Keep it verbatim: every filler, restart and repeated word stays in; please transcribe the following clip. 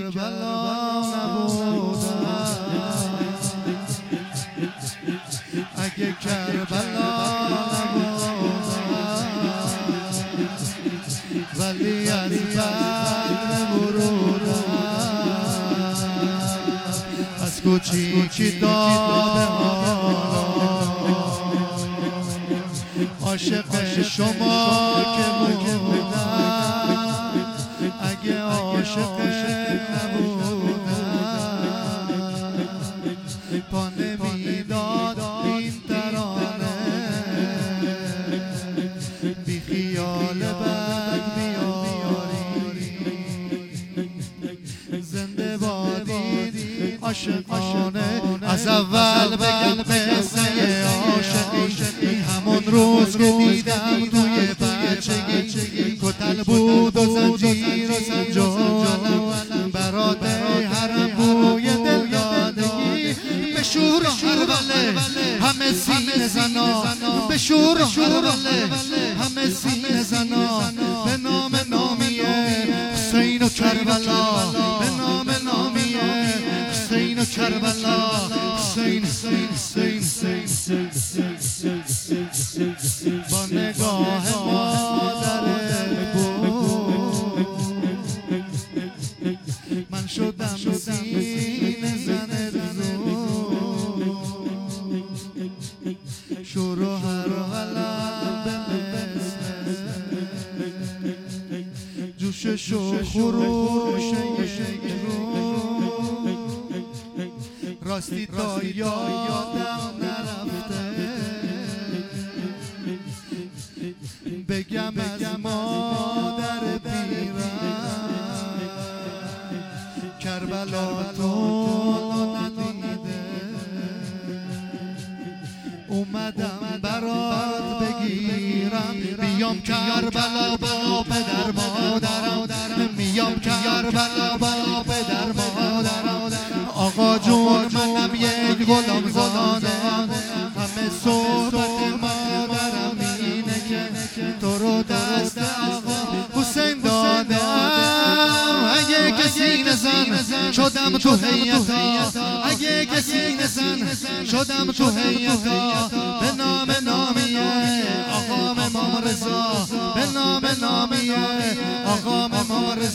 کربلا نبودم، اگه کربلا نبودم، ولی از بر مرودم از کوچیکی داده عاشق شما که بودم، اگه عاشق نبودم پا نمیداد این ترانه، بی خیال بد بیاری زنده بادید عاشقانه. از اول بگم قصه عاشقی همون روز که دیدم توی بچگی، کتل بود و زنجیر و سنج و علم برات حرم بوی دل دادگی، به شور و هربله همه سینه زنا، به شور و هربله همه سینه زنا، به نام نامیه حسین و کربلا، به نام نامیه حسین و کربلا، حسین حسین حسین با نگاه مادر بود من شدم سینه زن زود، شور و هرولم جوشش و خروش راستی تا یادم نرفته بگم از مادر پیرم کربلا تو ندیده، اومدم برات بگیرم، بیام کربلا با پدر مادرم، میام کربلا با پدر مادرم. آقا جون منم یک غلام زادم، همه صحبت مادرم اینه که تو رو دست آقا حسین دادم. اگه کسی نزن شدم تو هیئتا، اگه کسی نزن شدم تو هیئتا، به نام نامیه آقا امام رضا، به نام نامیه آقا امام رضا.